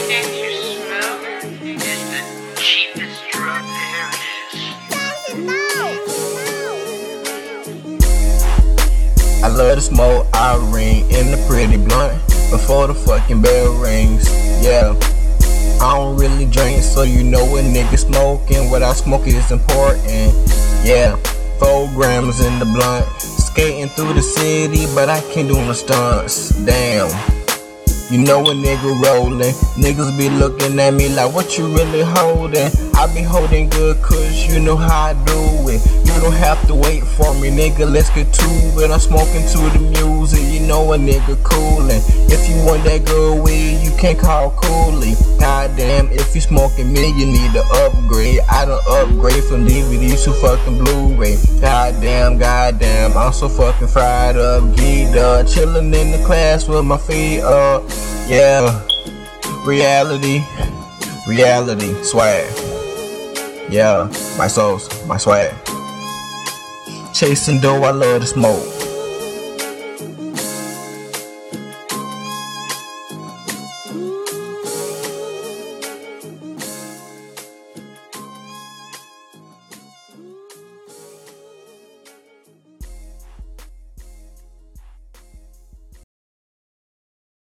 Can't you smell? It's the cheapest drug there is. I love to smoke Irene in the pretty blunt before the fucking bell rings. Yeah, I don't really drink, so you know what nigga smoking. What I smoke is important. Yeah, 4 grams in the blunt. Skating through the city, but I can't do no stunts. Damn. You know a nigga rolling, niggas be looking at me like, what you really holding? I be holding good cause you know how I do it. You don't have to wait for me, nigga, let's get to it. I'm smoking to the music, you know a nigga coolin'. If you want that good weed, you can't call Cooley. Goddamn, if you smoking me, you need to upgrade. I done upgrade from DVDs to fucking Blu-ray. Goddamn, I'm so fucking fried up, geeked up, chillin' in the class with my feet up. Yeah, reality, swag. Yeah, my sauce, my swag. Chasing dough, I love to smoke.